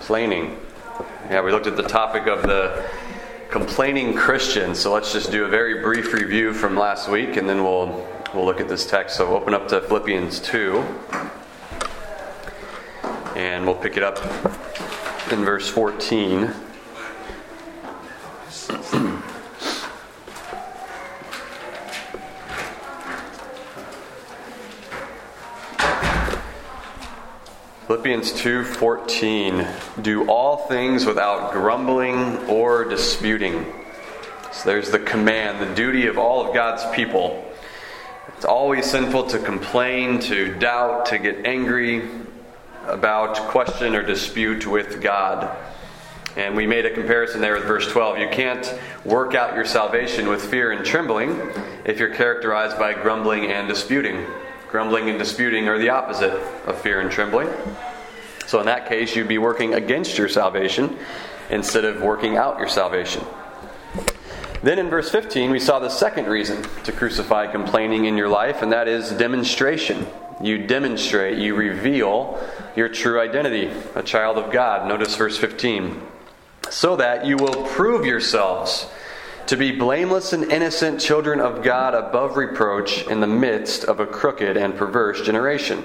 complaining. Yeah, we looked at the topic of the complaining Christian, so let's just do a very brief review from last week, and then we'll look at this text. So open up to Philippians 2, and we'll pick it up in verse 14. Philippians 2:14, do all things without grumbling or disputing. So there's the command, the duty of all of God's people. It's always sinful to complain, to doubt, to get angry about, question, or dispute with God. And we made a comparison there with verse 12. You can't work out your salvation with fear and trembling if you're characterized by grumbling and disputing. Grumbling and disputing are the opposite of fear and trembling. So in that case, you'd be working against your salvation instead of working out your salvation. Then in verse 15, we saw the second reason to crucify complaining in your life, and that is demonstration. You demonstrate, you reveal your true identity, a child of God. Notice verse 15. So that you will prove yourselves to be blameless and innocent children of God above reproach in the midst of a crooked and perverse generation.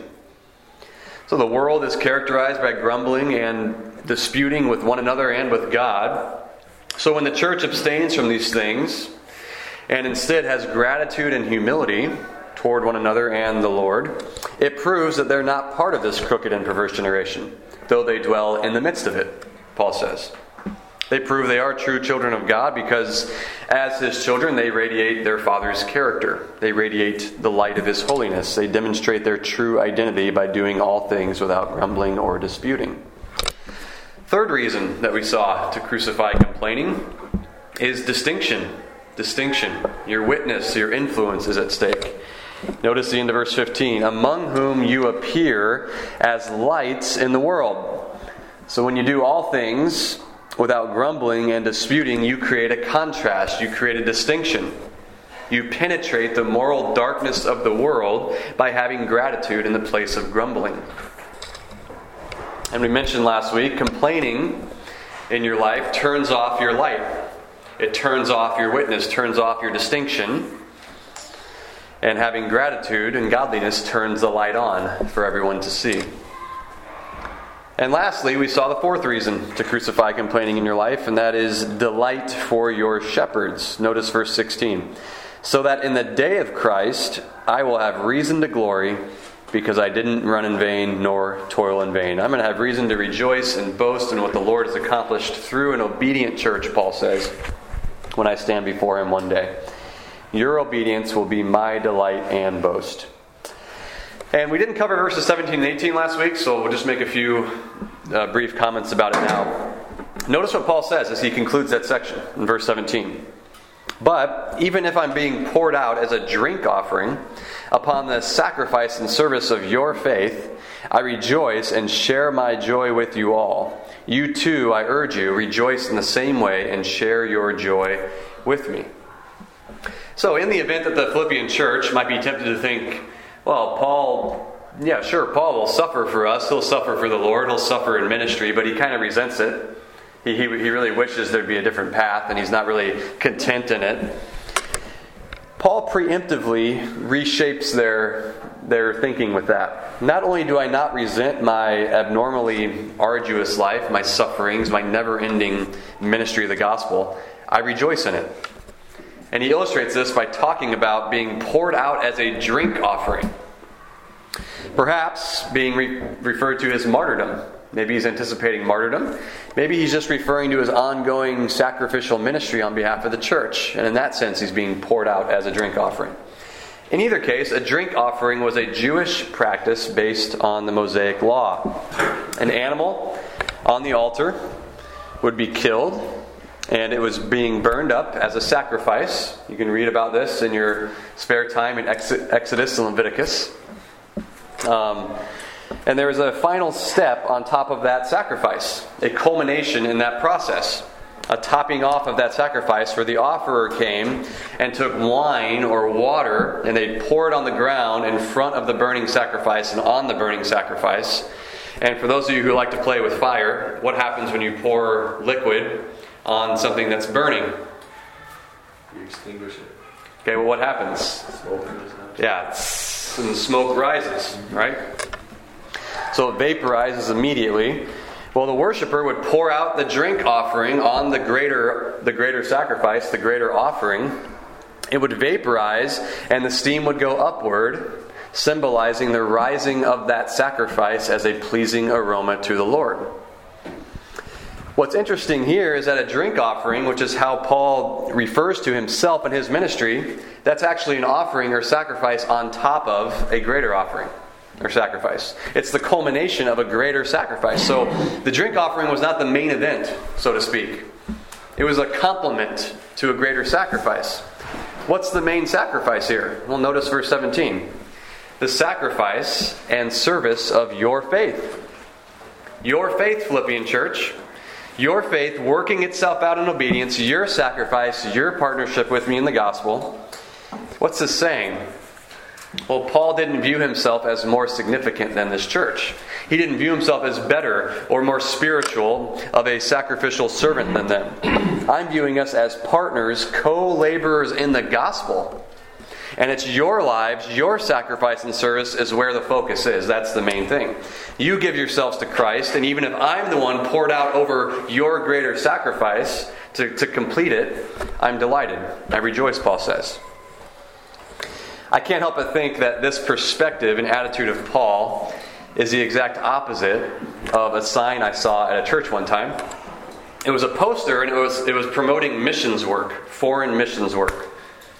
So the world is characterized by grumbling and disputing with one another and with God. So when the church abstains from these things and instead has gratitude and humility toward one another and the Lord, it proves that they're not part of this crooked and perverse generation, though they dwell in the midst of it, Paul says. They prove they are true children of God because as His children, they radiate their Father's character. They radiate the light of His holiness. They demonstrate their true identity by doing all things without grumbling or disputing. Third reason that we saw to crucify complaining is distinction. Distinction. Your witness, your influence is at stake. Notice the end of verse 15. Among whom you appear as lights in the world. So when you do all things without grumbling and disputing, you create a contrast. You create a distinction. You penetrate the moral darkness of the world by having gratitude in the place of grumbling. And we mentioned last week, complaining in your life turns off your light. It turns off your witness, turns off your distinction. And having gratitude and godliness turns the light on for everyone to see. And lastly, we saw the fourth reason to crucify complaining in your life, and that is delight for your shepherds. Notice verse 16. So that in the day of Christ I will have reason to glory, because I didn't run in vain nor toil in vain. I'm going to have reason to rejoice and boast in what the Lord has accomplished through an obedient church, Paul says, when I stand before Him one day. Your obedience will be my delight and boast. And we didn't cover verses 17 and 18 last week, so we'll just make a few brief comments about it now. Notice what Paul says as he concludes that section in verse 17. But even if I'm being poured out as a drink offering upon the sacrifice and service of your faith, I rejoice and share my joy with you all. You too, I urge you, rejoice in the same way and share your joy with me. So in the event that the Philippian church might be tempted to think, well, Paul will suffer for us. He'll suffer for the Lord. He'll suffer in ministry, but he kind of resents it. He really wishes there'd be a different path, and he's not really content in it. Paul preemptively reshapes their thinking with that. Not only do I not resent my abnormally arduous life, my sufferings, my never-ending ministry of the gospel, I rejoice in it. And he illustrates this by talking about being poured out as a drink offering. Perhaps being referred to as martyrdom. Maybe he's anticipating martyrdom. Maybe he's just referring to his ongoing sacrificial ministry on behalf of the church. And in that sense, he's being poured out as a drink offering. In either case, a drink offering was a Jewish practice based on the Mosaic law. An animal on the altar would be killed, and it was being burned up as a sacrifice. You can read about this in your spare time in Exodus and Leviticus. And there was a final step on top of that sacrifice, a culmination in that process, a topping off of that sacrifice where the offerer came and took wine or water and they poured it on the ground in front of the burning sacrifice and on the burning sacrifice. And for those of you who like to play with fire, what happens when you pour liquid on something that's burning? You extinguish it. Okay, well, what happens? Smoke goes out. Yeah, and the smoke rises, right? So it vaporizes immediately. Well, the worshiper would pour out the drink offering on the greater sacrifice, the greater offering. It would vaporize, and the steam would go upward, symbolizing the rising of that sacrifice as a pleasing aroma to the Lord. What's interesting here is that a drink offering, which is how Paul refers to himself in his ministry, that's actually an offering or sacrifice on top of a greater offering or sacrifice. It's the culmination of a greater sacrifice. So the drink offering was not the main event, so to speak. It was a complement to a greater sacrifice. What's the main sacrifice here? Well, notice verse 17. The sacrifice and service of your faith. Your faith, Philippian church. Your faith working itself out in obedience, your sacrifice, your partnership with me in the gospel. What's this saying? Well, Paul didn't view himself as more significant than this church. He didn't view himself as better or more spiritual of a sacrificial servant than them. I'm viewing us as partners, co-laborers in the gospel. And it's your lives, your sacrifice and service is where the focus is. That's the main thing. You give yourselves to Christ, and even if I'm the one poured out over your greater sacrifice to complete it, I'm delighted. I rejoice, Paul says. I can't help but think that this perspective and attitude of Paul is the exact opposite of a sign I saw at a church one time. It was a poster, and it was promoting missions work, foreign missions work.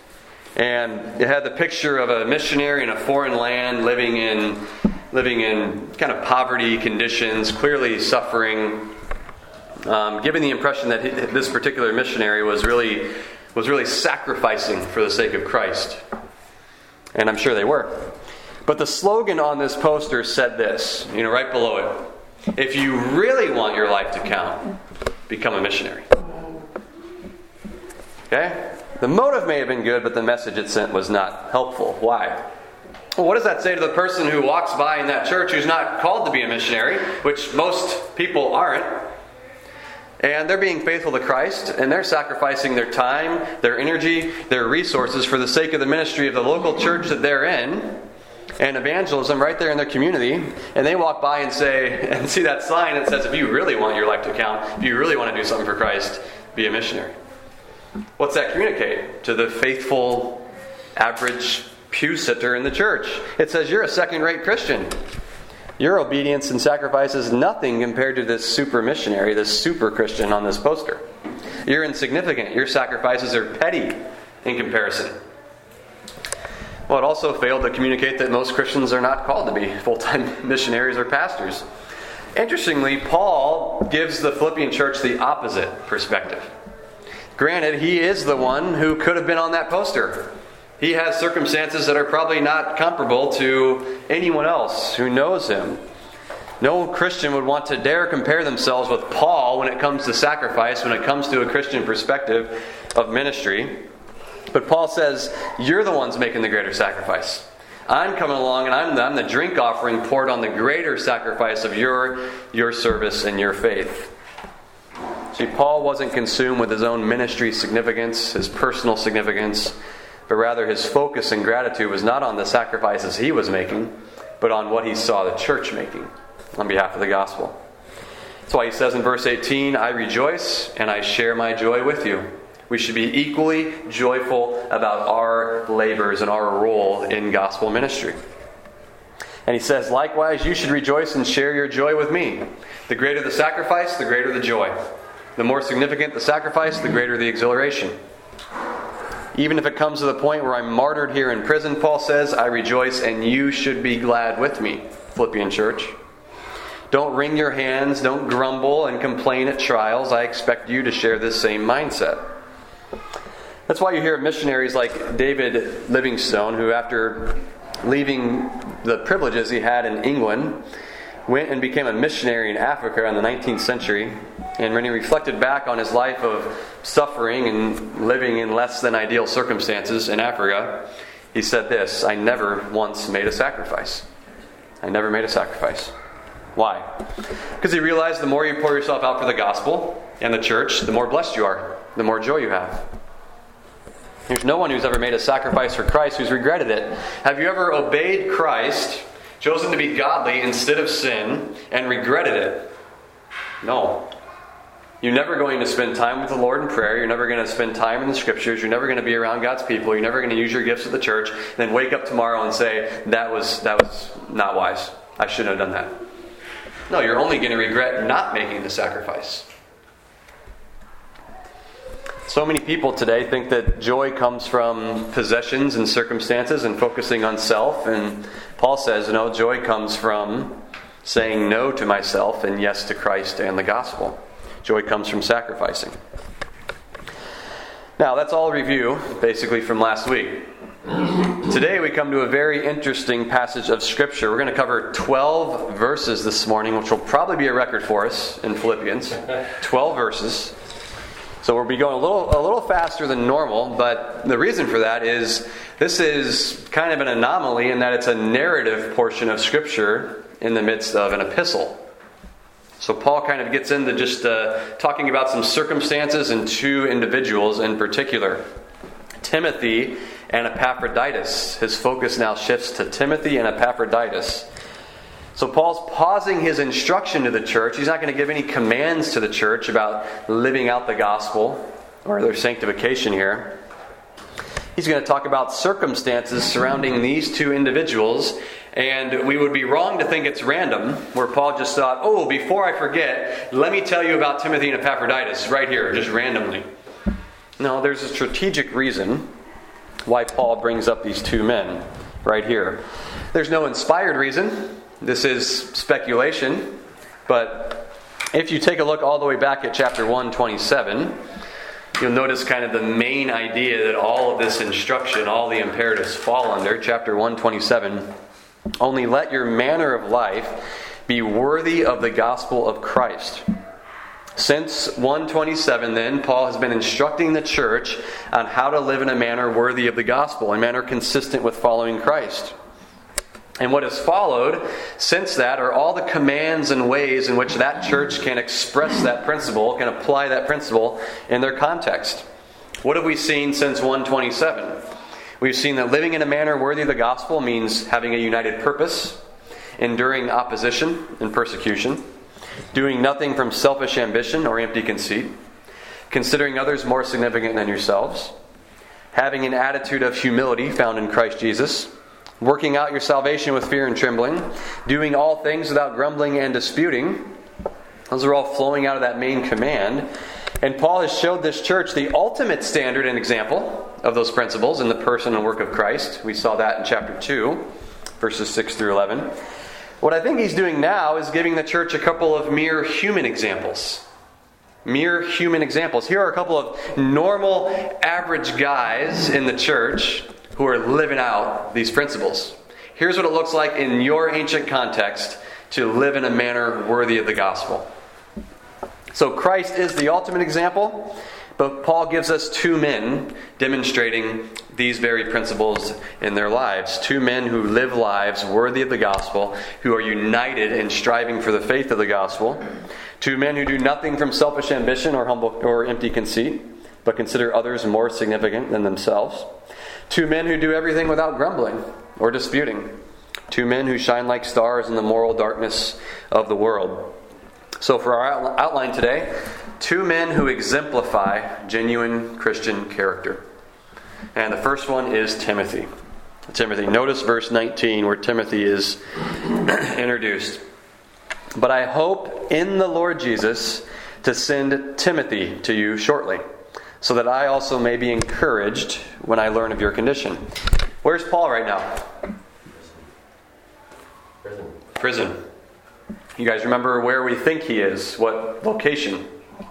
And it had the picture of a missionary in a foreign land living in kind of poverty conditions, clearly suffering, giving the impression that this particular missionary was really sacrificing for the sake of Christ. And I'm sure they were. But the slogan on this poster said this, right below it. If you really want your life to count, become a missionary. Okay? The motive may have been good, but the message it sent was not helpful. Why? Well, what does that say to the person who walks by in that church who's not called to be a missionary, which most people aren't? And they're being faithful to Christ, and they're sacrificing their time, their energy, their resources for the sake of the ministry of the local church that they're in, and evangelism right there in their community. And they walk by and see that sign that says, if you really want your life to count, if you really want to do something for Christ, be a missionary. What's that communicate to the faithful, average pew sitter in the church? It says you're a second-rate Christian. Your obedience and sacrifice is nothing compared to this super missionary, this super Christian on this poster. You're insignificant. Your sacrifices are petty in comparison. Well, it also failed to communicate that most Christians are not called to be full-time missionaries or pastors. Interestingly, Paul gives the Philippian church the opposite perspective. Granted, he is the one who could have been on that poster. He has circumstances that are probably not comparable to anyone else who knows him. No Christian would want to dare compare themselves with Paul when it comes to sacrifice, when it comes to a Christian perspective of ministry. But Paul says, you're the ones making the greater sacrifice. I'm coming along and I'm the drink offering poured on the greater sacrifice of your service and your faith. See, Paul wasn't consumed with his own ministry significance, his personal significance, but rather his focus and gratitude was not on the sacrifices he was making, but on what he saw the church making on behalf of the gospel. That's why he says in verse 18, I rejoice and I share my joy with you. We should be equally joyful about our labors and our role in gospel ministry. And he says, likewise, you should rejoice and share your joy with me. The greater the sacrifice, the greater the joy. The more significant the sacrifice, the greater the exhilaration. Even if it comes to the point where I'm martyred here in prison, Paul says, I rejoice and you should be glad with me, Philippian church. Don't wring your hands, don't grumble and complain at trials. I expect you to share this same mindset. That's why you hear of missionaries like David Livingstone, who after leaving the privileges he had in England, went and became a missionary in Africa in the 19th century. And when he reflected back on his life of suffering and living in less than ideal circumstances in Africa, he said this, I never once made a sacrifice. I never made a sacrifice. Why? Because he realized the more you pour yourself out for the gospel and the church, the more blessed you are, the more joy you have. There's no one who's ever made a sacrifice for Christ who's regretted it. Have you ever obeyed Christ, chosen to be godly instead of sin, and regretted it? No. You're never going to spend time with the Lord in prayer. You're never going to spend time in the Scriptures. You're never going to be around God's people. You're never going to use your gifts at the church. Then wake up tomorrow and say, that was not wise. I shouldn't have done that. No, you're only going to regret not making the sacrifice. So many people today think that joy comes from possessions and circumstances and focusing on self. And Paul says, no, joy comes from saying no to myself and yes to Christ and the gospel. Joy comes from sacrificing. Now, that's all review, basically, from last week. Today we come to a very interesting passage of Scripture. We're going to cover 12 verses this morning, which will probably be a record for us in Philippians. 12 verses. So we'll be going a little faster than normal, but the reason for that is this is kind of an anomaly in that it's a narrative portion of Scripture in the midst of an epistle. So Paul kind of gets into just talking about some circumstances and two individuals in particular. Timothy and Epaphroditus. His focus now shifts to Timothy and Epaphroditus. So Paul's pausing his instruction to the church. He's not going to give any commands to the church about living out the gospel or their sanctification here. He's going to talk about circumstances surrounding these two individuals. And we would be wrong to think it's random, where Paul just thought, oh, before I forget, let me tell you about Timothy and Epaphroditus right here, just randomly. No, there's a strategic reason why Paul brings up these two men right here. There's no inspired reason. This is speculation. But if you take a look all the way back at chapter 127, you'll notice kind of the main idea that all of this instruction, all the imperatives fall under. Chapter 127. Only let your manner of life be worthy of the gospel of Christ. Since 127 then, Paul has been instructing the church on how to live in a manner worthy of the gospel, a manner consistent with following Christ. And what has followed since that are all the commands and ways in which that church can express that principle, can apply that principle in their context. What have we seen since 127? We've seen that living in a manner worthy of the gospel means having a united purpose, enduring opposition and persecution, doing nothing from selfish ambition or empty conceit, considering others more significant than yourselves, having an attitude of humility found in Christ Jesus, working out your salvation with fear and trembling, doing all things without grumbling and disputing. Those are all flowing out of that main command. And Paul has showed this church the ultimate standard and example of those principles in the person and work of Christ. We saw that in chapter 2, verses 6 through 11. What I think he's doing now is giving the church a couple of mere human examples. Mere human examples. Here are a couple of normal, average guys in the church who are living out these principles. Here's what it looks like in your ancient context to live in a manner worthy of the gospel. So Christ is the ultimate example, but Paul gives us two men demonstrating these very principles in their lives. Two men who live lives worthy of the gospel, who are united in striving for the faith of the gospel. Two men who do nothing from selfish ambition or humble or empty conceit, but consider others more significant than themselves. Two men who do everything without grumbling or disputing. Two men who shine like stars in the moral darkness of the world. So for our outline today, two men who exemplify genuine Christian character. And the first one is Timothy. Notice verse 19 where Timothy is introduced. But I hope in the Lord Jesus to send Timothy to you shortly, so that I also may be encouraged when I learn of your condition. Where's Paul right now? Prison. You guys remember where we think he is? What location?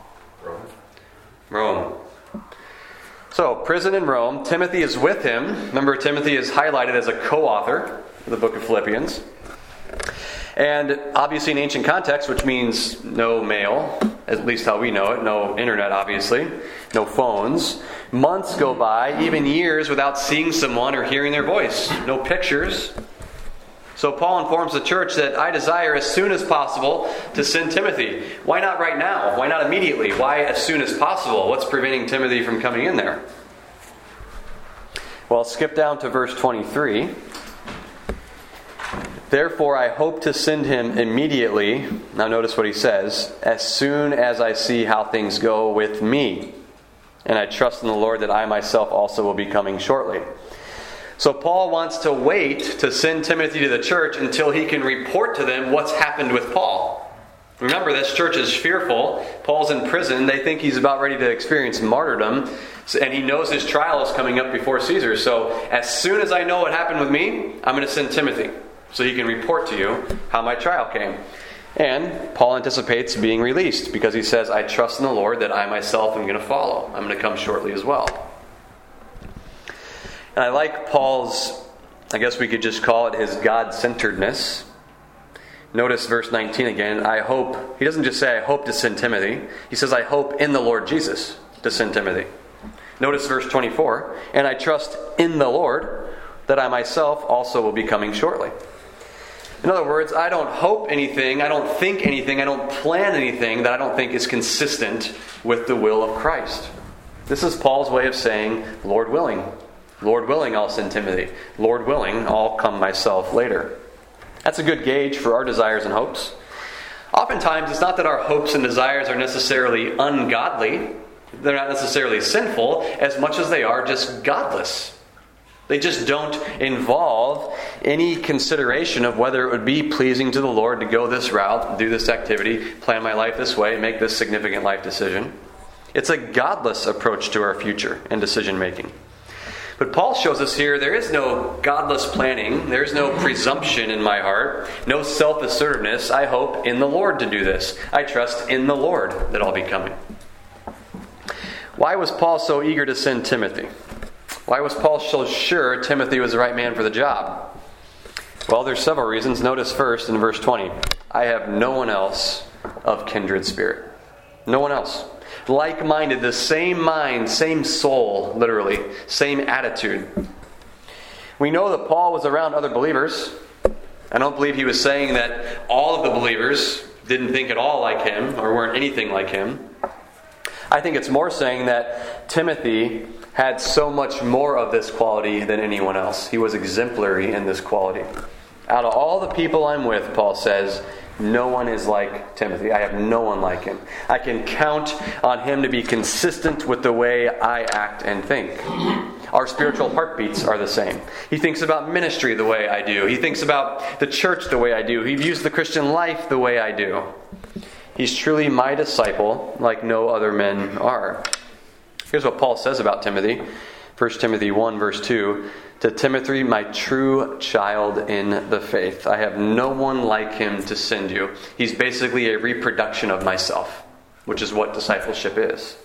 Rome. So, prison in Rome. Timothy is with him. Remember, Timothy is highlighted as a co-author of the book of Philippians. And obviously in ancient context, which means no mail, at least how we know it, no internet obviously, no phones. Months go by, even years, without seeing someone or hearing their voice. No pictures. So Paul informs the church that I desire as soon as possible to send Timothy. Why not right now? Why not immediately? Why as soon as possible? What's preventing Timothy from coming in there? Well, skip down to verse 23. Therefore, I hope to send him immediately. Now notice what he says. As soon as I see how things go with me. And I trust in the Lord that I myself also will be coming shortly. So Paul wants to wait to send Timothy to the church until he can report to them what's happened with Paul. Remember, this church is fearful. Paul's in prison. They think he's about ready to experience martyrdom. And he knows his trial is coming up before Caesar. So as soon as I know what happened with me, I'm going to send Timothy so he can report to you how my trial came. And Paul anticipates being released because he says, I trust in the Lord that I myself am going to follow. I'm going to come shortly as well. And I like Paul's, I guess we could just call it his God-centeredness. Notice verse 19 again. I hope, he doesn't just say I hope to send Timothy. He says I hope in the Lord Jesus to send Timothy. Notice verse 24. And I trust in the Lord that I myself also will be coming shortly. In other words, I don't hope anything, I don't think anything, I don't plan anything that I don't think is consistent with the will of Christ. This is Paul's way of saying, Lord willing. Lord willing, I'll send Timothy. Lord willing, I'll come myself later. That's a good gauge for our desires and hopes. Oftentimes, it's not that our hopes and desires are necessarily ungodly. They're not necessarily sinful as much as they are just godless. They just don't involve any consideration of whether it would be pleasing to the Lord to go this route, do this activity, plan my life this way, make this significant life decision. It's a godless approach to our future and decision making. But Paul shows us here there is no godless planning. There is no presumption in my heart. No self-assertiveness. I hope in the Lord to do this. I trust in the Lord that I'll be coming. Why was Paul so eager to send Timothy? Why was Paul so sure Timothy was the right man for the job? Well, there's several reasons. Notice first in verse 20. I have no one else of kindred spirit. No one else. Like-minded, the same mind, same soul, literally, same attitude. We know that Paul was around other believers. I don't believe he was saying that all of the believers didn't think at all like him or weren't anything like him. I think it's more saying that Timothy had so much more of this quality than anyone else. He was exemplary in this quality. Out of all the people I'm with, Paul says, no one is like Timothy. I have no one like him. I can count on him to be consistent with the way I act and think. Our spiritual heartbeats are the same. He thinks about ministry the way I do. He thinks about the church the way I do. He views the Christian life the way I do. He's truly my disciple like no other men are. Here's what Paul says about Timothy. 1 Timothy 1 verse 2. To Timothy, my true child in the faith. I have no one like him to send you. He's basically a reproduction of myself, which is what discipleship is.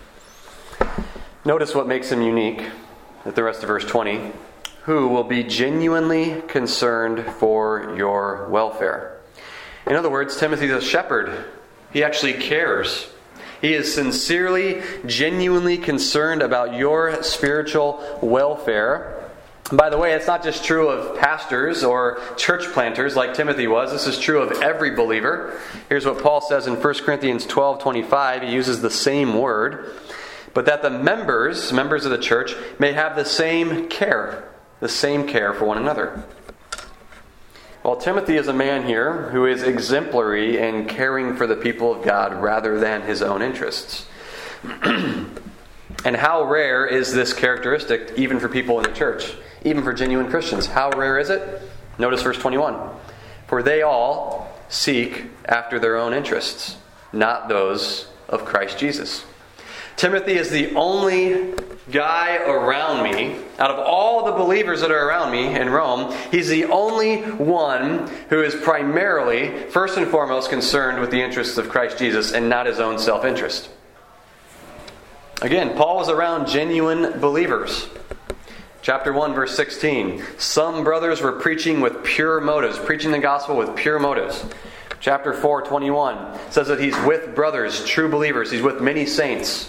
Notice what makes him unique at the rest of verse 20. Who will be genuinely concerned for your welfare. In other words, Timothy's a shepherd. He actually cares. He is sincerely, genuinely concerned about your spiritual welfare. By the way, it's not just true of pastors or church planters like Timothy was. This is true of every believer. Here's what Paul says in 1 Corinthians 12:25. He uses the same word. But that the members of the church, may have the same care for one another. Well, Timothy is a man here who is exemplary in caring for the people of God rather than his own interests. And how rare is this characteristic even for people in the church? Even for genuine Christians. How rare is it? Notice verse 21. For they all seek after their own interests, not those of Christ Jesus. Timothy is the only guy around me, out of all the believers that are around me in Rome, he's the only one who is primarily, first and foremost, concerned with the interests of Christ Jesus and not his own self-interest. Again, Paul was around genuine believers. Chapter 1, verse 16. Some brothers were preaching with pure motives, preaching the gospel with pure motives. Chapter 4, 21 says that he's with brothers, true believers. He's with many saints.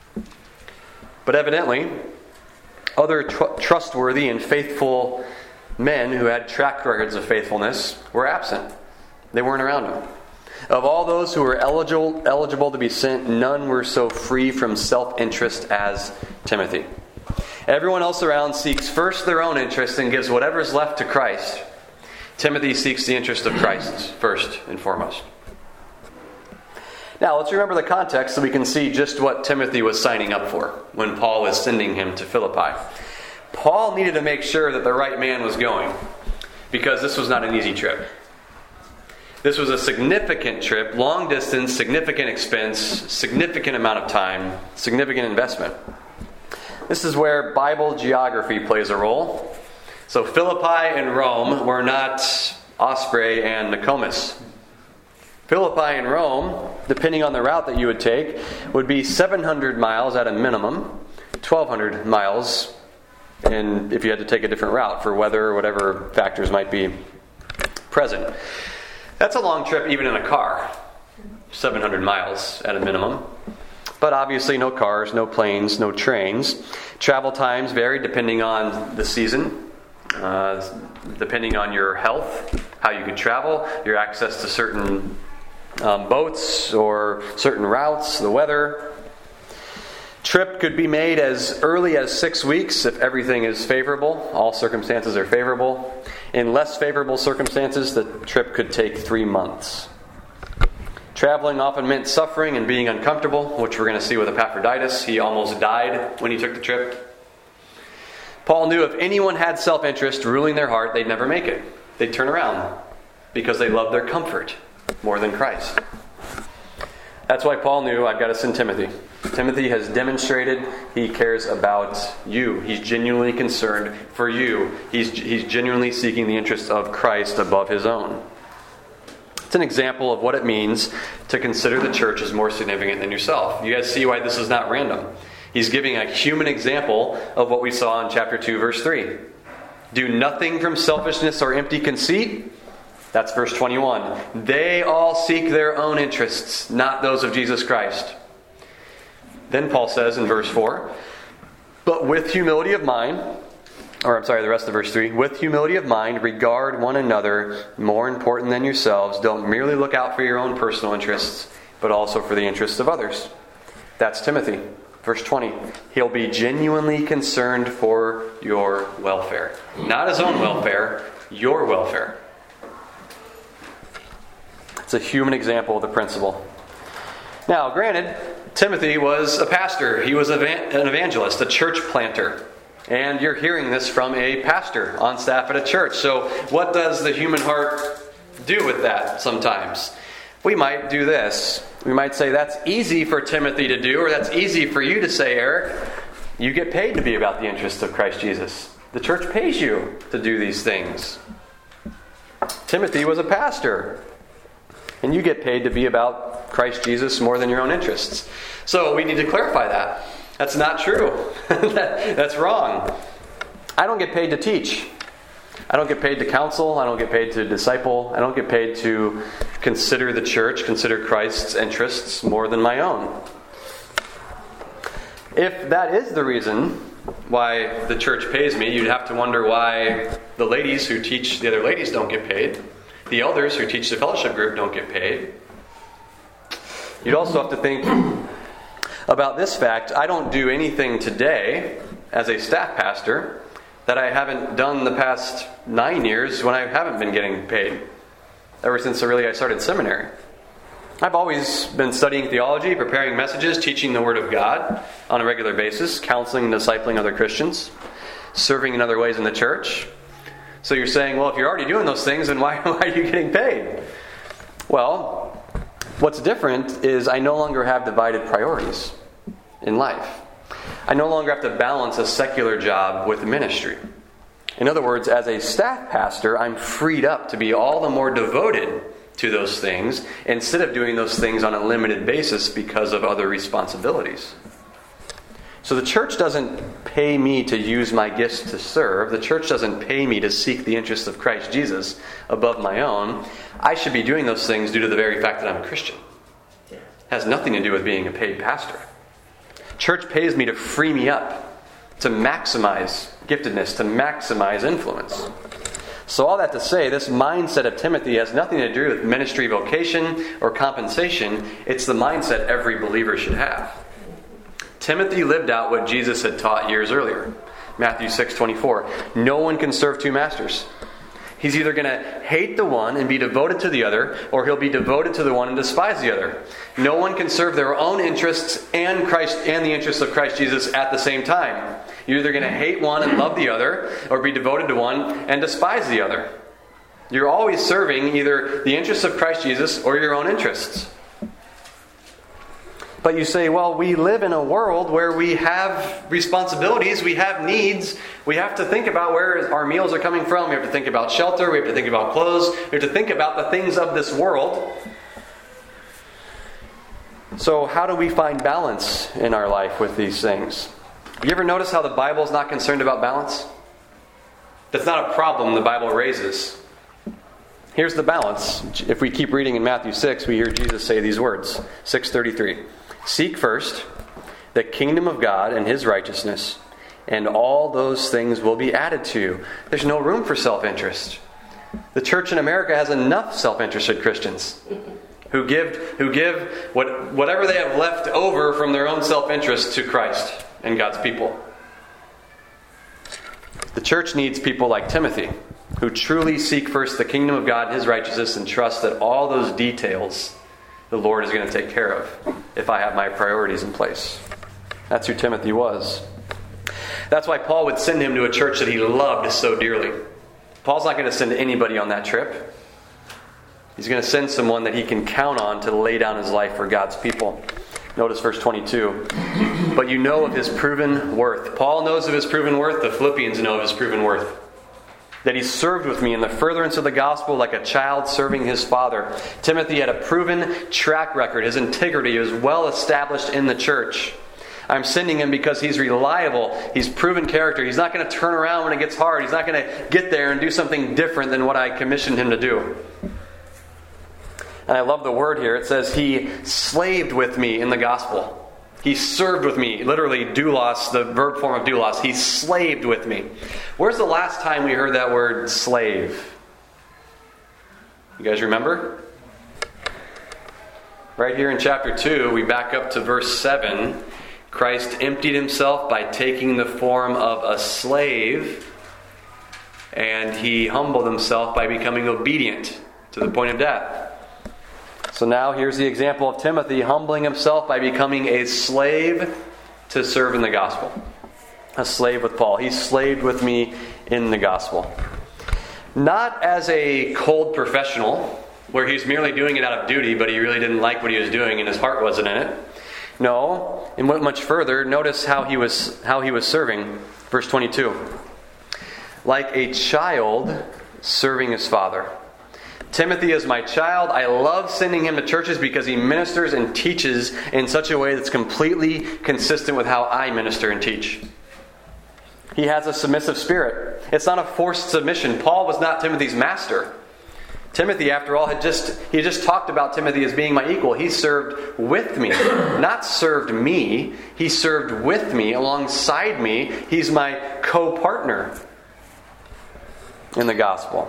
But evidently, other trustworthy and faithful men who had track records of faithfulness were absent. They weren't around him. Of all those who were eligible to be sent, none were so free from self-interest as Timothy. Everyone else around seeks first their own interest and gives whatever is left to Christ. Timothy seeks the interest of Christ first and foremost. Now, let's remember the context so we can see just what Timothy was signing up for when Paul was sending him to Philippi. Paul needed to make sure that the right man was going, because this was not an easy trip. This was a significant trip, long distance, significant expense, significant amount of time, significant investment. This is where Bible geography plays a role. So Philippi and Rome were not Osprey and Nokomis. Philippi and Rome, depending on the route that you would take, would be 700 miles at a minimum, 1,200 miles, and if you had to take a different route for weather or whatever factors might be present. That's a long trip even in a car, 700 miles at a minimum. But obviously no cars, no planes, no trains. Travel times vary depending on the season, depending on your health, how you could travel, your access to certain boats or certain routes, the weather. Trip could be made as early as 6 weeks if everything is favorable. All circumstances are favorable. In less favorable circumstances, the trip could take 3 months. Traveling often meant suffering and being uncomfortable, which we're going to see with Epaphroditus. He almost died when he took the trip. Paul knew if anyone had self-interest ruling their heart, they'd never make it. They'd turn around because they loved their comfort more than Christ. That's why Paul knew, I've got to send Timothy. Timothy has demonstrated he cares about you. He's genuinely concerned for you. He's genuinely seeking the interests of Christ above his own. It's an example of what it means to consider the church as more significant than yourself. You guys see why this is not random. He's giving a human example of what we saw in chapter 2, verse 3. Do nothing from selfishness or empty conceit. That's verse 21. They all seek their own interests, not those of Jesus Christ. Then Paul says in verse 4, but with humility of mind, the rest of verse 3, with humility of mind, regard one another more important than yourselves. Don't merely look out for your own personal interests, but also for the interests of others. That's Timothy. Verse 20, he'll be genuinely concerned for your welfare. Not his own welfare, your welfare. It's a human example of the principle. Now, granted, Timothy was a pastor. He was an evangelist, a church planter. And you're hearing this from a pastor on staff at a church. So what does the human heart do with that sometimes? We might do this. We might say, that's easy for Timothy to do, or that's easy for you to say, Eric. You get paid to be about the interests of Christ Jesus. The church pays you to do these things. Timothy was a pastor. And you get paid to be about Christ Jesus more than your own interests. So we need to clarify that. That's not true. That's wrong. I don't get paid to teach. I don't get paid to counsel. I don't get paid to disciple. I don't get paid to consider the church, consider Christ's interests more than my own. If that is the reason why the church pays me, you'd have to wonder why the ladies who teach the other ladies don't get paid. The elders who teach the fellowship group don't get paid. You'd also have to think about this fact. I don't do anything today as a staff pastor that I haven't done the past 9 years when I haven't been getting paid. Ever since I started seminary. I've always been studying theology, preparing messages, teaching the Word of God on a regular basis, counseling and discipling other Christians, serving in other ways in the church. So you're saying, well, if you're already doing those things, then why are you getting paid? Well, what's different is I no longer have divided priorities in life. I no longer have to balance a secular job with ministry. In other words, as a staff pastor, I'm freed up to be all the more devoted to those things instead of doing those things on a limited basis because of other responsibilities. So the church doesn't pay me to use my gifts to serve. The church doesn't pay me to seek the interests of Christ Jesus above my own. I should be doing those things due to the very fact that I'm a Christian. It has nothing to do with being a paid pastor. Church pays me to free me up, to maximize giftedness, to maximize influence. So all that to say, this mindset of Timothy has nothing to do with ministry vocation or compensation. It's the mindset every believer should have. Timothy lived out what Jesus had taught years earlier. Matthew 6:24. No one can serve two masters. He's either going to hate the one and be devoted to the other, or he'll be devoted to the one and despise the other. No one can serve their own interests and Christ and the interests of Christ Jesus at the same time. You're either going to hate one and love the other, or be devoted to one and despise the other. You're always serving either the interests of Christ Jesus or your own interests. But you say, well, we live in a world where we have responsibilities, we have needs, we have to think about where our meals are coming from, we have to think about shelter, we have to think about clothes, we have to think about the things of this world. So how do we find balance in our life with these things? You ever notice how the Bible is not concerned about balance? That's not a problem the Bible raises. Here's the balance. If we keep reading in Matthew 6, we hear Jesus say these words. 6:33. Seek first the kingdom of God and His righteousness, and all those things will be added to you. There's no room for self-interest. The church in America has enough self-interested Christians who give whatever they have left over from their own self-interest to Christ and God's people. The church needs people like Timothy, who truly seek first the kingdom of God and His righteousness and trust that all those details the Lord is going to take care of if I have my priorities in place. That's who Timothy was. That's why Paul would send him to a church that he loved so dearly. Paul's not going to send anybody on that trip. He's going to send someone that he can count on to lay down his life for God's people. Notice verse 22. But you know of his proven worth. Paul knows of his proven worth. The Philippians know of his proven worth. That he served with me in the furtherance of the gospel like a child serving his father. Timothy had a proven track record. His integrity was well established in the church. I'm sending him because he's reliable. He's proven character. He's not going to turn around when it gets hard. He's not going to get there and do something different than what I commissioned him to do. And I love the word here. It says he slaved with me in the gospel. He served with me. Literally, doulos, the verb form of doulos. He slaved with me. Where's the last time we heard that word slave? You guys remember? Right here in chapter 2, we back up to verse 7. Christ emptied himself by taking the form of a slave, and he humbled himself by becoming obedient to the point of death. So now here's the example of Timothy humbling himself by becoming a slave to serve in the gospel. A slave with Paul. He slaved with me in the gospel. Not as a cold professional, where he's merely doing it out of duty, but he really didn't like what he was doing and his heart wasn't in it. No, and went much further. Notice how he was serving. Verse 22. Like a child serving his father. Timothy is my child. I love sending him to churches because he ministers and teaches in such a way that's completely consistent with how I minister and teach. He has a submissive spirit. It's not a forced submission. Paul was not Timothy's master. Timothy, after all, he just talked about Timothy as being my equal. He served with me, not served me. He served with me, alongside me. He's my co-partner in the gospel.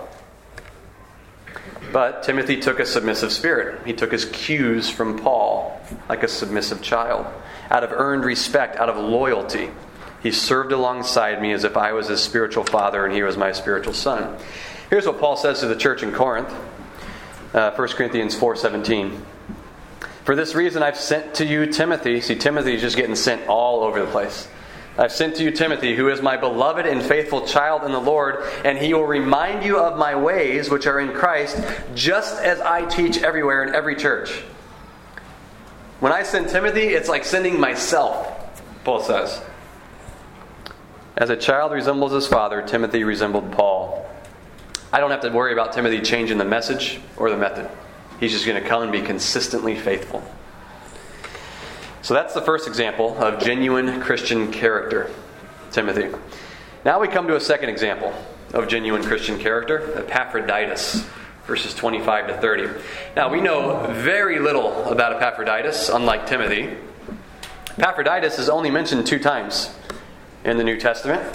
But Timothy took a submissive spirit. He took his cues from Paul like a submissive child. Out of earned respect, out of loyalty, he served alongside me as if I was his spiritual father and he was my spiritual son. Here's what Paul says to the church in Corinth. 1 Corinthians 4:17. For this reason I've sent to you Timothy. See, Timothy is just getting sent all over the place. I've sent to you Timothy, who is my beloved and faithful child in the Lord, and he will remind you of my ways which are in Christ, just as I teach everywhere in every church. When I send Timothy, it's like sending myself, Paul says. As a child resembles his father, Timothy resembled Paul. I don't have to worry about Timothy changing the message or the method. He's just going to come and be consistently faithful. So that's the first example of genuine Christian character, Timothy. Now we come to a second example of genuine Christian character, Epaphroditus, verses 25 to 30. Now we know very little about Epaphroditus, unlike Timothy. Epaphroditus is only mentioned 2 times in the New Testament.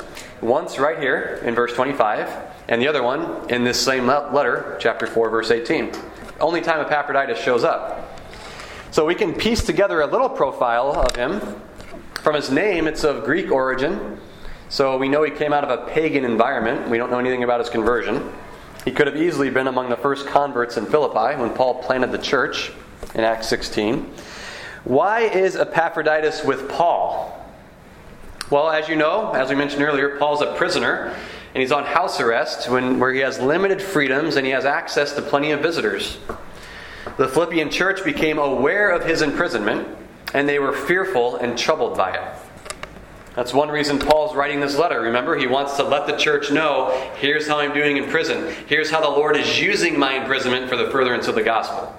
Once right here in verse 25, and the other one in this same letter, chapter 4, verse 18. Only time Epaphroditus shows up. So we can piece together a little profile of him. From his name, it's of Greek origin. So we know he came out of a pagan environment. We don't know anything about his conversion. He could have easily been among the first converts in Philippi when Paul planted the church in Acts 16. Why is Epaphroditus with Paul? Well, as you know, as we mentioned earlier, Paul's a prisoner, and he's on house arrest where he has limited freedoms and he has access to plenty of visitors. The Philippian church became aware of his imprisonment, and they were fearful and troubled by it. That's one reason Paul's writing this letter. Remember, he wants to let the church know, here's how I'm doing in prison. Here's how the Lord is using my imprisonment for the furtherance of the gospel.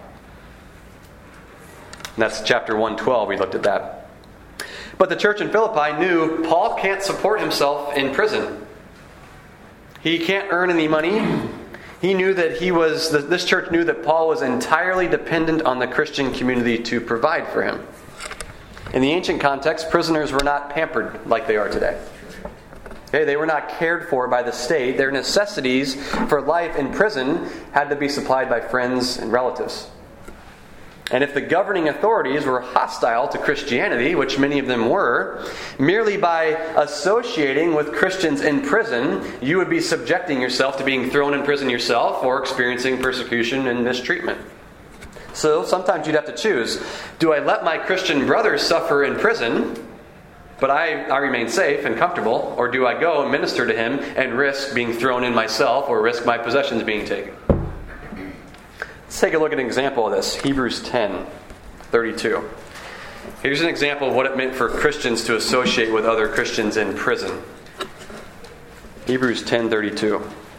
And that's chapter 1:12. We looked at that. But the church in Philippi knew Paul can't support himself in prison. He can't earn any money. He knew that this church knew that Paul was entirely dependent on the Christian community to provide for him. In the ancient context, prisoners were not pampered like they are today. Okay, they were not cared for by the state. Their necessities for life in prison had to be supplied by friends and relatives. And if the governing authorities were hostile to Christianity, which many of them were, merely by associating with Christians in prison, you would be subjecting yourself to being thrown in prison yourself or experiencing persecution and mistreatment. So sometimes you'd have to choose. Do I let my Christian brothers suffer in prison, but I remain safe and comfortable, or do I go and minister to him and risk being thrown in myself or risk my possessions being taken? Let's take a look at an example of this. Hebrews 10:32. Here's an example of what it meant for Christians to associate with other Christians in prison. Hebrews 10:32.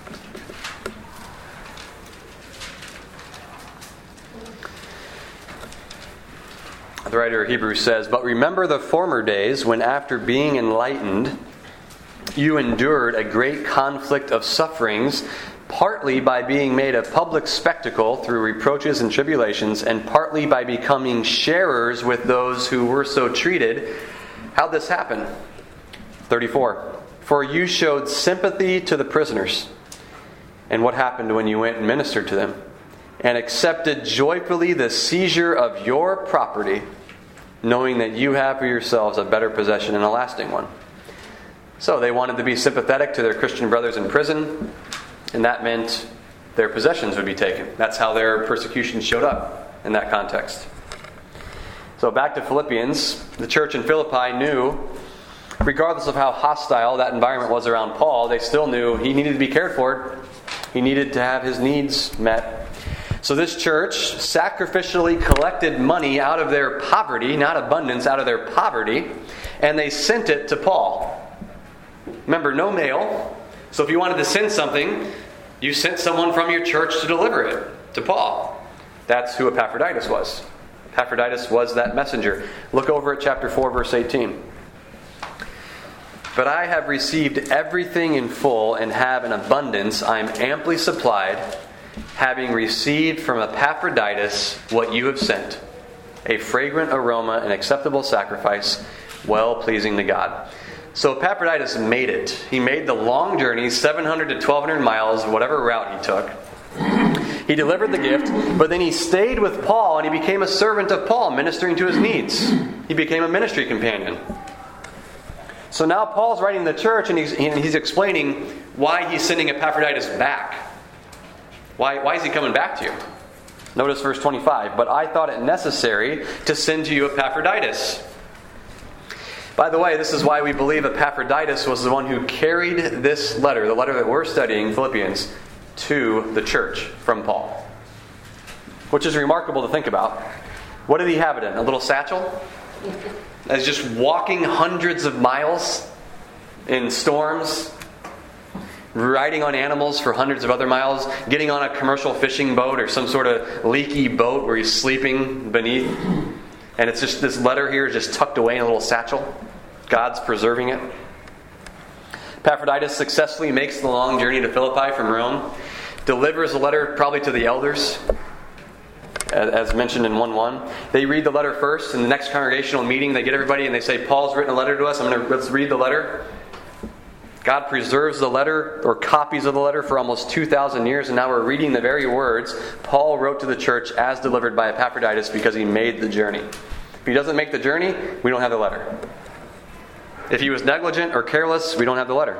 The writer of Hebrews says, "But remember the former days when after being enlightened, you endured a great conflict of sufferings, partly by being made a public spectacle through reproaches and tribulations, and partly by becoming sharers with those who were so treated." How'd this happen? 34. "For you showed sympathy to the prisoners." And what happened when you went and ministered to them? "And accepted joyfully the seizure of your property, knowing that you have for yourselves a better possession and a lasting one." So they wanted to be sympathetic to their Christian brothers in prison, and that meant their possessions would be taken. That's how their persecution showed up in that context. So back to Philippians, the church in Philippi knew, regardless of how hostile that environment was around Paul, they still knew he needed to be cared for. He needed to have his needs met. So this church sacrificially collected money out of their poverty, not abundance, out of their poverty, and they sent it to Paul. Remember, no mail. So if you wanted to send something, you sent someone from your church to deliver it to Paul. That's who Epaphroditus was. Epaphroditus was that messenger. Look over at chapter 4, verse 18. "But I have received everything in full and have an abundance. I am amply supplied, having received from Epaphroditus what you have sent, a fragrant aroma, an acceptable sacrifice, well-pleasing to God." So Epaphroditus made it. He made the long journey, 700 to 1,200 miles, whatever route he took. He delivered the gift, but then he stayed with Paul and he became a servant of Paul, ministering to his needs. He became a ministry companion. So now Paul's writing to the church and he's explaining why he's sending Epaphroditus back. Why is he coming back to you? Notice verse 25. "But I thought it necessary to send to you Epaphroditus." By the way, this is why we believe Epaphroditus was the one who carried this letter, the letter that we're studying, Philippians, to the church from Paul. Which is remarkable to think about. What did he have it in? A little satchel? As just walking hundreds of miles in storms, riding on animals for hundreds of other miles, getting on a commercial fishing boat or some sort of leaky boat where he's sleeping beneath. And it's just this letter here is just tucked away in a little satchel. God's preserving it. Epaphroditus successfully makes the long journey to Philippi from Rome, delivers the letter probably to the elders, as mentioned in 1:1. They read the letter first. In the next congregational meeting, they get everybody and they say, "Paul's written a letter to us. Let's read the letter." God preserves the letter or copies of the letter for almost 2,000 years, and now we're reading the very words Paul wrote to the church as delivered by Epaphroditus because he made the journey. If he doesn't make the journey, we don't have the letter. If he was negligent or careless, we don't have the letter.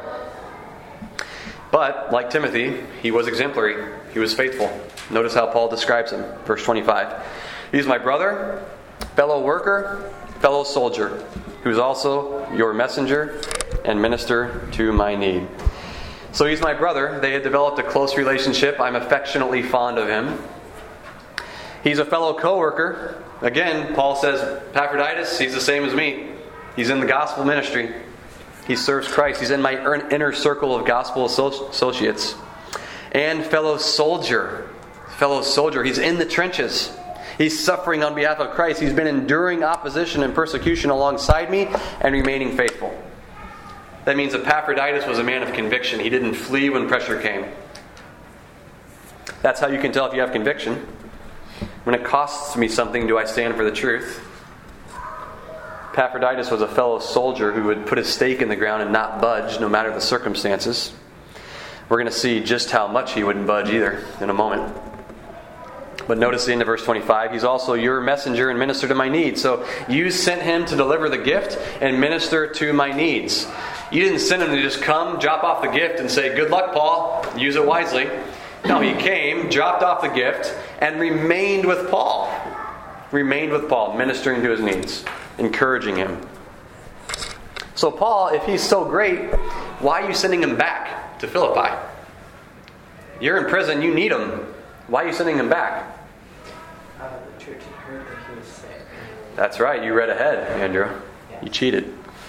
But, like Timothy, he was exemplary. He was faithful. Notice how Paul describes him. Verse 25. He's my brother, fellow worker, fellow soldier, who's also your messenger and minister to my need. So he's my brother. They had developed a close relationship. I'm affectionately fond of him. He's a fellow co-worker. Again, Paul says, Epaphroditus, he's the same as me. He's in the gospel ministry. He serves Christ. He's in my inner circle of gospel associates. And fellow soldier. Fellow soldier. He's in the trenches. He's suffering on behalf of Christ. He's been enduring opposition and persecution alongside me and remaining faithful. That means Epaphroditus was a man of conviction. He didn't flee when pressure came. That's how you can tell if you have conviction. When it costs me something, do I stand for the truth? Epaphroditus was a fellow soldier who would put his stake in the ground and not budge no matter the circumstances. We're going to see just how much he wouldn't budge either in a moment. But notice the end of verse 25. He's also your messenger and minister to my needs. So you sent him to deliver the gift and minister to my needs. You didn't send him to just come, drop off the gift, and say, good luck, Paul. Use it wisely. No, he came, dropped off the gift, and remained with Paul. Remained with Paul, ministering to his needs, encouraging him. So Paul, if he's so great, why are you sending him back to Philippi? You're in prison, you need him. Why are you sending him back? The church had heard that he was sick. That's right, you read ahead, Andrew. You cheated.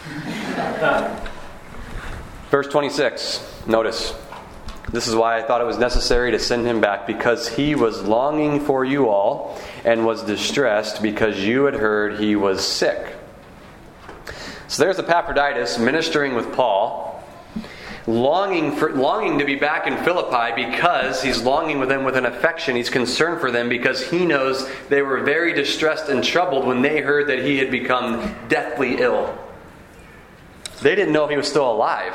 Verse 26, notice. This is why I thought it was necessary to send him back, because he was longing for you all and was distressed because you had heard he was sick. So there's Epaphroditus ministering with Paul, longing to be back in Philippi because he's longing with them with an affection. He's concerned for them because he knows they were very distressed and troubled when they heard that he had become deathly ill. They didn't know if he was still alive.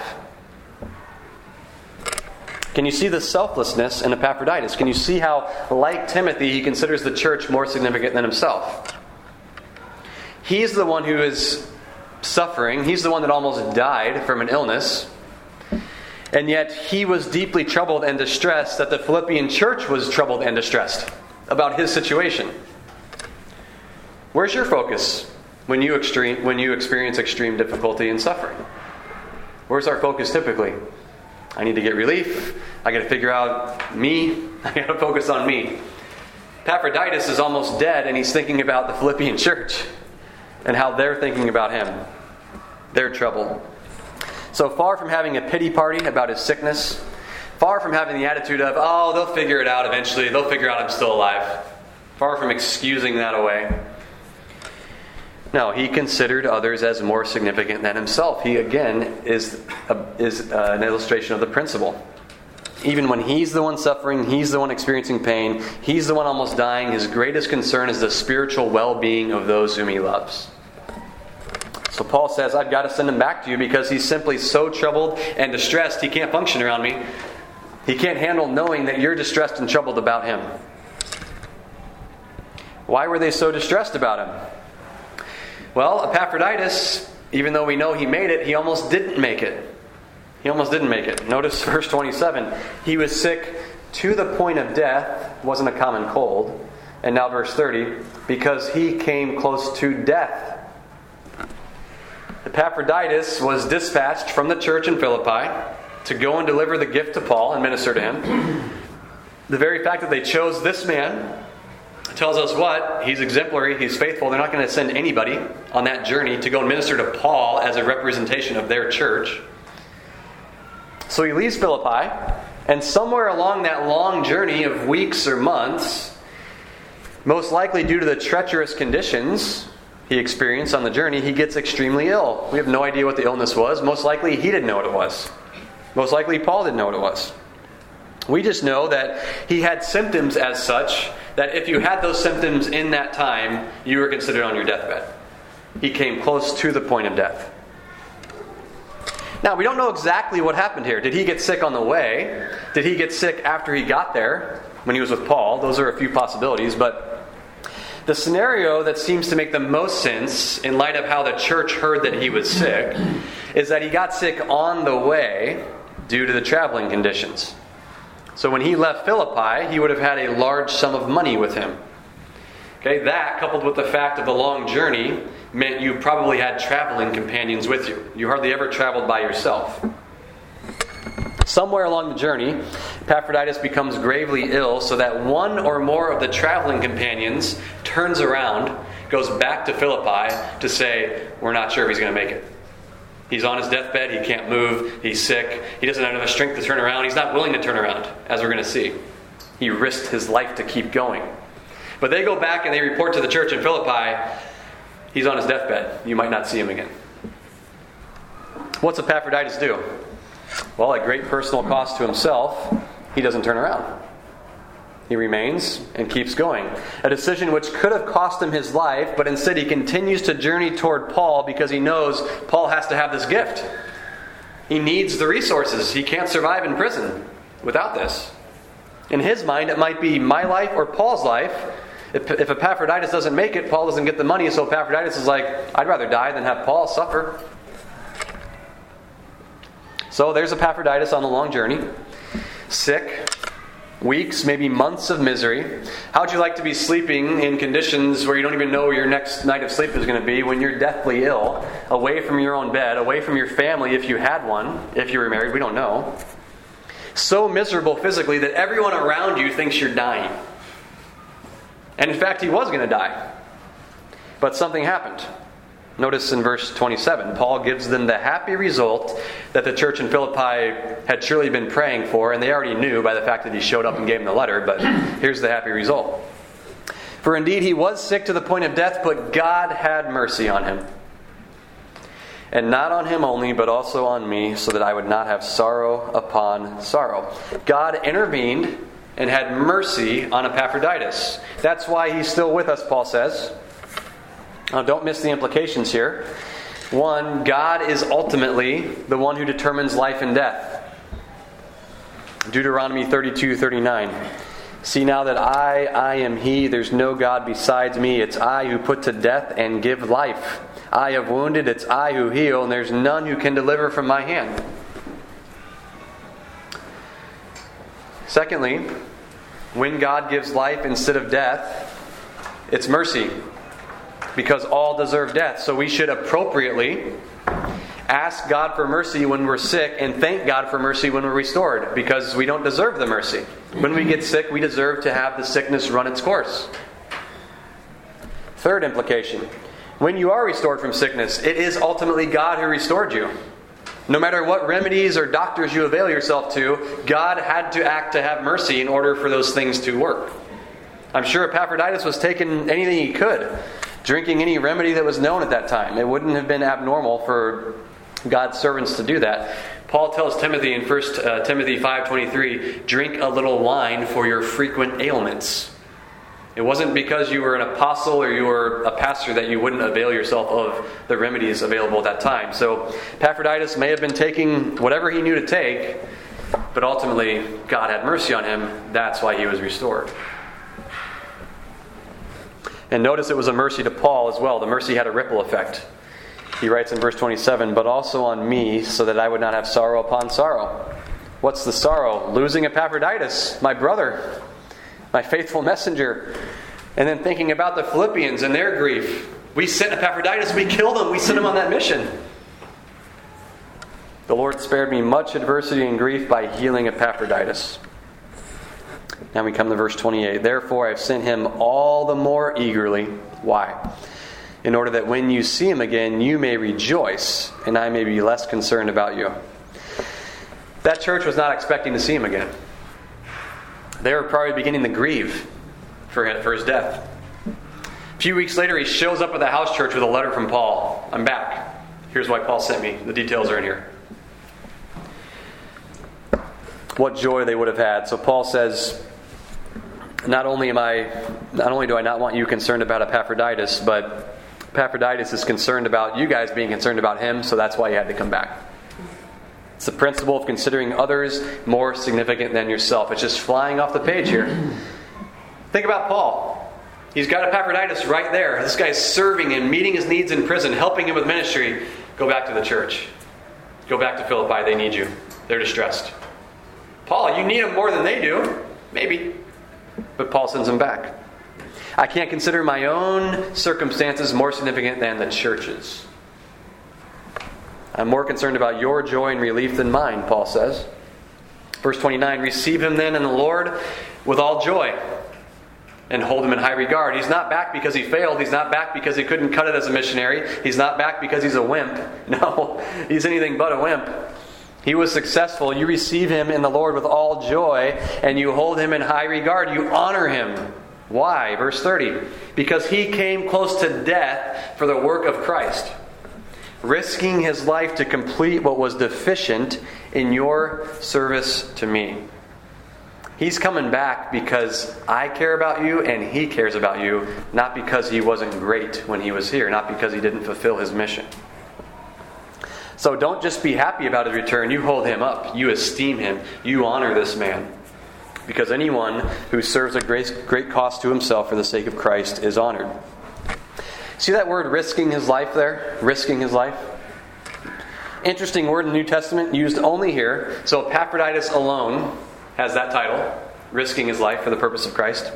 Can you see the selflessness in Epaphroditus? Can you see how, like Timothy, he considers the church more significant than himself? He's the one who is suffering. He's the one that almost died from an illness. And yet he was deeply troubled and distressed that the Philippian church was troubled and distressed about his situation. Where's your focus when you experience extreme difficulty and suffering? Where's our focus typically? I need to get relief. I got to figure out me. I got to focus on me. Epaphroditus is almost dead, and he's thinking about the Philippian church and how they're thinking about him. They're troubled. So far from having a pity party about his sickness, far from having the attitude of, oh, they'll figure it out eventually. They'll figure out I'm still alive. Far from excusing that away. No, he considered others as more significant than himself. He, again, is an illustration of the principle. Even when he's the one suffering, he's the one experiencing pain, he's the one almost dying, his greatest concern is the spiritual well-being of those whom he loves. So Paul says, I've got to send him back to you because he's simply so troubled and distressed, he can't function around me. He can't handle knowing that you're distressed and troubled about him. Why were they so distressed about him? Well, Epaphroditus, even though we know he made it, he almost didn't make it. He almost didn't make it. Notice verse 27. He was sick to the point of death. It wasn't a common cold. And now verse 30. Because he came close to death. Epaphroditus was dispatched from the church in Philippi to go and deliver the gift to Paul and minister to him. The very fact that they chose this man tells us what? He's exemplary, he's faithful. They're not going to send anybody on that journey to go and minister to Paul as a representation of their church. So he leaves Philippi, and somewhere along that long journey of weeks or months, most likely due to the treacherous conditions he experienced on the journey, he gets extremely ill. We have no idea what the illness was. Most likely he didn't know what it was. Most likely Paul didn't know what it was. We just know that he had symptoms as such that if you had those symptoms in that time, you were considered on your deathbed. He came close to the point of death. Now, we don't know exactly what happened here. Did he get sick on the way? Did he get sick after he got there when he was with Paul? Those are a few possibilities, but the scenario that seems to make the most sense in light of how the church heard that he was sick is that he got sick on the way due to the traveling conditions. So when he left Philippi, he would have had a large sum of money with him. Okay, that, coupled with the fact of the long journey, meant you probably had traveling companions with you. You hardly ever traveled by yourself. Somewhere along the journey, Epaphroditus becomes gravely ill so that one or more of the traveling companions turns around, goes back to Philippi to say, we're not sure if he's going to make it. He's on his deathbed, he can't move, he's sick, he doesn't have enough strength to turn around, he's not willing to turn around, as we're going to see. He risked his life to keep going. But they go back and they report to the church in Philippi, he's on his deathbed. You might not see him again. What's Epaphroditus do? Well, at great personal cost to himself, he doesn't turn around. He remains and keeps going. A decision which could have cost him his life, but instead he continues to journey toward Paul because he knows Paul has to have this gift. He needs the resources. He can't survive in prison without this. In his mind, it might be my life or Paul's life. If Epaphroditus doesn't make it, Paul doesn't get the money, so Epaphroditus is like, I'd rather die than have Paul suffer. So there's Epaphroditus on the long journey, sick, weeks, maybe months of misery. How would you like to be sleeping in conditions where you don't even know where your next night of sleep is going to be, when you're deathly ill, away from your own bed, away from your family if you had one, if you were married, we don't know. So miserable physically that everyone around you thinks you're dying. And in fact, he was going to die. But something happened. Notice in verse 27, Paul gives them the happy result that the church in Philippi had surely been praying for, and they already knew by the fact that he showed up and gave them the letter, but here's the happy result. For indeed he was sick to the point of death, but God had mercy on him. And not on him only, but also on me, so that I would not have sorrow upon sorrow. God intervened and had mercy on Epaphroditus. That's why he's still with us, Paul says. Now, don't miss the implications here. One, God is ultimately the one who determines life and death. Deuteronomy 32:39. See now that I am He, there's no God besides me. It's I who put to death and give life. I have wounded, it's I who heal, and there's none who can deliver from my hand. Secondly, when God gives life instead of death, it's mercy, because all deserve death. So we should appropriately ask God for mercy when we're sick and thank God for mercy when we're restored, because we don't deserve the mercy. When we get sick, we deserve to have the sickness run its course. Third implication, when you are restored from sickness, it is ultimately God who restored you. No matter what remedies or doctors you avail yourself to, God had to act to have mercy in order for those things to work. I'm sure Epaphroditus was taking anything he could, drinking any remedy that was known at that time. It wouldn't have been abnormal for God's servants to do that. Paul tells Timothy in 1 Timothy 5:23, drink a little wine for your frequent ailments. It wasn't because you were an apostle or you were a pastor that you wouldn't avail yourself of the remedies available at that time. So Epaphroditus may have been taking whatever he knew to take, but ultimately God had mercy on him. That's why he was restored. And notice it was a mercy to Paul as well. The mercy had a ripple effect. He writes in verse 27, but also on me, so that I would not have sorrow upon sorrow. What's the sorrow? Losing Epaphroditus, my brother, my faithful messenger. And then thinking about the Philippians and their grief. We sent Epaphroditus, we killed him, we sent him on that mission. The Lord spared me much adversity and grief by healing Epaphroditus. Now we come to verse 28. Therefore I've sent him all the more eagerly. Why? In order that when you see him again, you may rejoice, and I may be less concerned about you. That church was not expecting to see him again. They were probably beginning to grieve for his death. A few weeks later, he shows up at the house church with a letter from Paul. I'm back. Here's why Paul sent me. The details are in here. What joy they would have had. So Paul says, not only do I not want you concerned about Epaphroditus, but Epaphroditus is concerned about you guys being concerned about him, so that's why he had to come back. It's the principle of considering others more significant than yourself. It's just flying off the page here. Think about Paul. He's got Epaphroditus right there. This guy's serving him, meeting his needs in prison, helping him with ministry. Go back to the church. Go back to Philippi. They need you. They're distressed. Paul, you need them more than they do. Maybe. But Paul sends them back. I can't consider my own circumstances more significant than the church's. I'm more concerned about your joy and relief than mine, Paul says. Verse 29, receive him then in the Lord with all joy and hold him in high regard. He's not back because he failed. He's not back because he couldn't cut it as a missionary. He's not back because he's a wimp. No, he's anything but a wimp. He was successful. You receive him in the Lord with all joy and you hold him in high regard. You honor him. Why? Verse 30, because he came close to death for the work of Christ, risking his life to complete what was deficient in your service to me. He's coming back because I care about you and he cares about you, not because he wasn't great when he was here, not because he didn't fulfill his mission. So don't just be happy about his return. You hold him up. You esteem him. You honor this man. Because anyone who serves a great cost to himself for the sake of Christ is honored. See that word risking his life there? Risking his life. Interesting word in the New Testament, used only here. So Epaphroditus alone has that title, risking his life for the purpose of Christ.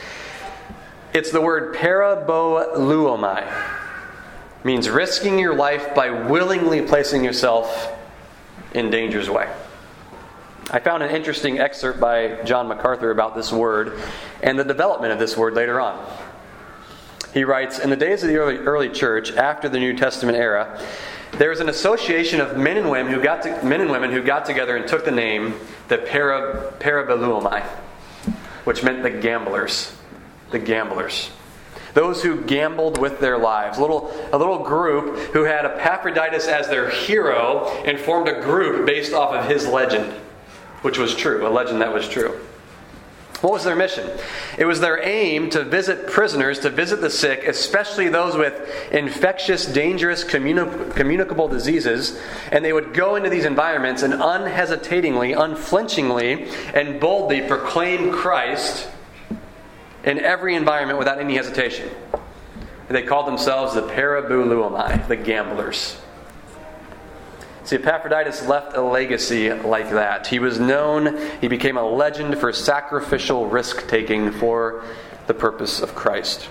It's the word paraboleuomai. Means risking your life by willingly placing yourself in danger's way. I found an interesting excerpt by John MacArthur about this word and the development of this word later on. He writes, in the days of the early church, after the New Testament era, there was an association of men and women who got together and took the name the paraboleuomai, which meant the gamblers. The gamblers. Those who gambled with their lives. A little group who had Epaphroditus as their hero and formed a group based off of his legend, which was true, a legend that was true. What was their mission? It was their aim to visit prisoners, to visit the sick, especially those with infectious, dangerous, communicable diseases. And they would go into these environments and unhesitatingly, unflinchingly, and boldly proclaim Christ in every environment without any hesitation. They called themselves the paraboleuomai, the gamblers. See, Epaphroditus left a legacy like that. He was known, he became a legend for sacrificial risk-taking for the purpose of Christ.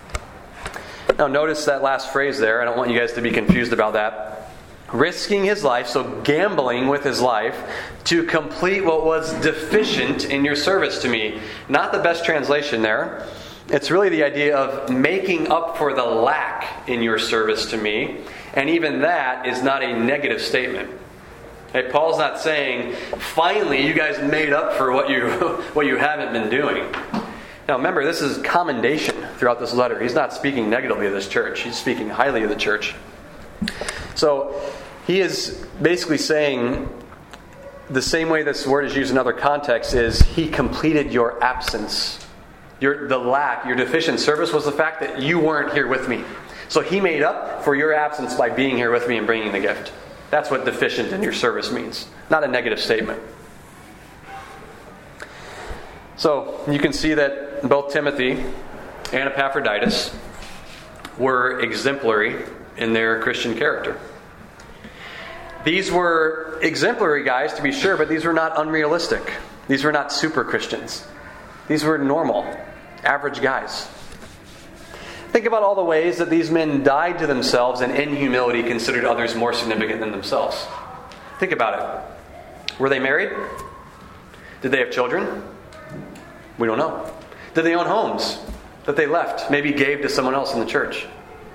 Now notice that last phrase there. I don't want you guys to be confused about that. Risking his life, so gambling with his life, to complete what was deficient in your service to me. Not the best translation there. It's really the idea of making up for the lack in your service to me. And even that is not a negative statement. Hey, Paul's not saying, finally you guys made up for what you haven't been doing. Now remember, this is commendation throughout this letter. He's not speaking negatively of this church. He's speaking highly of the church. So he is basically saying, the same way this word is used in other contexts, is he completed your absence. Your deficient service was the fact that you weren't here with me. So he made up for your absence by being here with me and bringing the gift. That's what deficient in your service means. Not a negative statement. So you can see that both Timothy and Epaphroditus were exemplary in their Christian character. These were exemplary guys, to be sure, but these were not unrealistic. These were not super Christians. These were normal, average guys. Think about all the ways that these men died to themselves and in humility considered others more significant than themselves. Think about it. Were they married? Did they have children? We don't know. Did they own homes that they left, maybe gave to someone else in the church?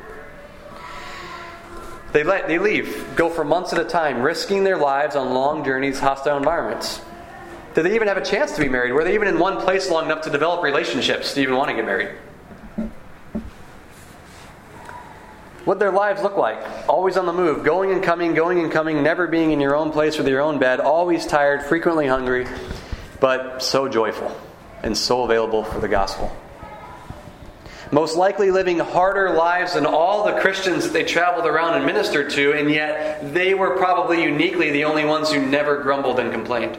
They leave, go for months at a time, risking their lives on long journeys, hostile environments. Did they even have a chance to be married? Were they even in one place long enough to develop relationships to even want to get married? What their lives look like. Always on the move, going and coming, never being in your own place with your own bed, always tired, frequently hungry, but so joyful and so available for the gospel. most likely living harder lives than all the Christians that they traveled around and ministered to, and yet they were probably uniquely the only ones who never grumbled and complained.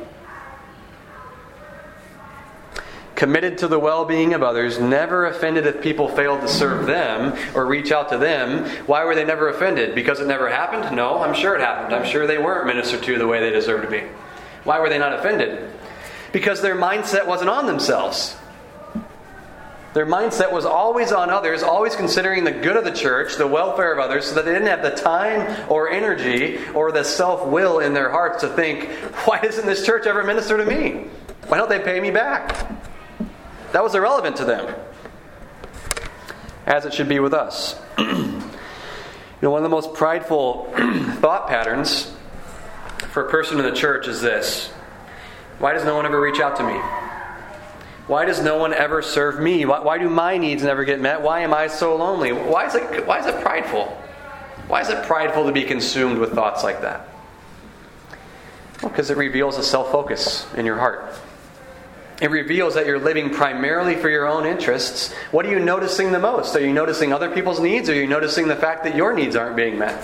Committed to the well-being of others, never offended if people failed to serve them or reach out to them. Why were they never offended? Because it never happened? No, I'm sure it happened. I'm sure they weren't ministered to the way they deserved to be. Why were they not offended? Because their mindset wasn't on themselves. Their mindset was always on others, always considering the good of the church, the welfare of others, so that they didn't have the time or energy or the self-will in their hearts to think, why doesn't this church ever minister to me? Why don't they pay me back? That was irrelevant to them, as it should be with us. One of the most prideful thought patterns for a person in the church is this: why does no one ever reach out to me? Why does no one ever serve me? Why do my needs never get met? Why am I so lonely? Why is it prideful? Why is it prideful to be consumed with thoughts like that? Well, because it reveals a self-focus in your heart. It reveals that you're living primarily for your own interests. What are you noticing the most? Are you noticing other people's needs, or are you noticing the fact that your needs aren't being met?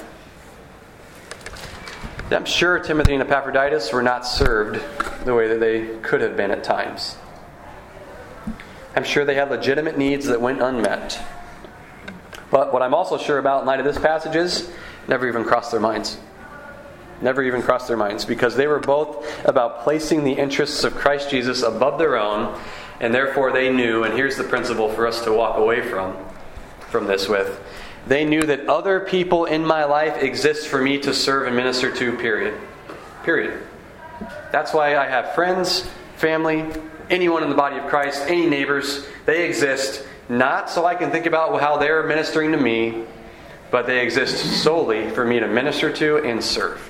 I'm sure Timothy and Epaphroditus were not served the way that they could have been at times. I'm sure they had legitimate needs that went unmet. But what I'm also sure about in light of this passage is never even crossed their minds. Never even crossed their minds, because they were both about placing the interests of Christ Jesus above their own, and therefore they knew, and here's the principle for us to walk away from this with, they knew that other people in my life exist for me to serve and minister to, period. That's why I have friends, family, anyone in the body of Christ, any neighbors. They exist not so I can think about how they're ministering to me, but they exist solely for me to minister to and serve.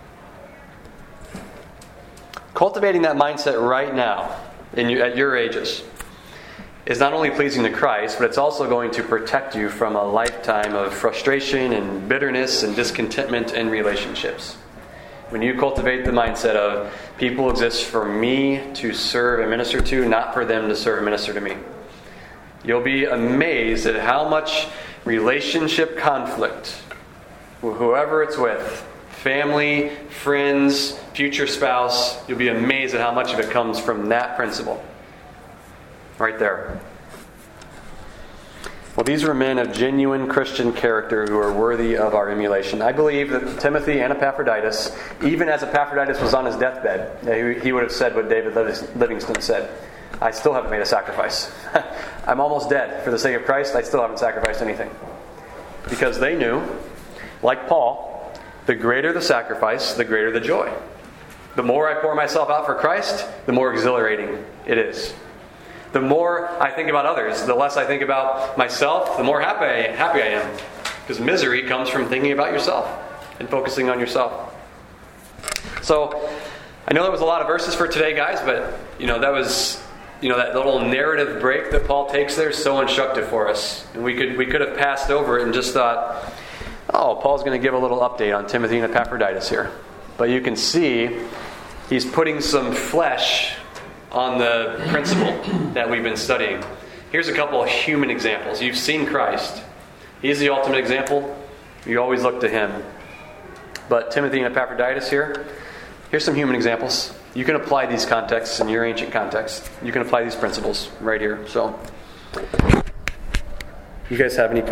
Cultivating that mindset right now, at your ages, is not only pleasing to Christ, but it's also going to protect you from a lifetime of frustration and bitterness and discontentment in relationships. When you cultivate the mindset of people exist for me to serve and minister to, not for them to serve and minister to me, you'll be amazed at how much relationship conflict, whoever it's with, family, friends, future spouse, you'll be amazed at how much of it comes from that principle. Right there. Well, these were men of genuine Christian character who are worthy of our emulation. I believe that Timothy and Epaphroditus, even as Epaphroditus was on his deathbed, he would have said what David Livingstone said: I still haven't made a sacrifice. I'm almost dead. For the sake of Christ, I still haven't sacrificed anything. Because they knew, like Paul, the greater the sacrifice, the greater the joy. The more I pour myself out for Christ, the more exhilarating it is. The more I think about others, the less I think about myself, the more happy I am. Because misery comes from thinking about yourself and focusing on yourself. So, I know that was a lot of verses for today, guys, but that was that little narrative break that Paul takes there is so instructive for us. And we could have passed over it and just thought, oh, Paul's going to give a little update on Timothy and Epaphroditus here. But you can see he's putting some flesh on the principle that we've been studying. Here's a couple of human examples. You've seen Christ. He's the ultimate example. You always look to him. But Timothy and Epaphroditus here's some human examples. You can apply these contexts in your ancient context. You can apply these principles right here. So, you guys have any questions?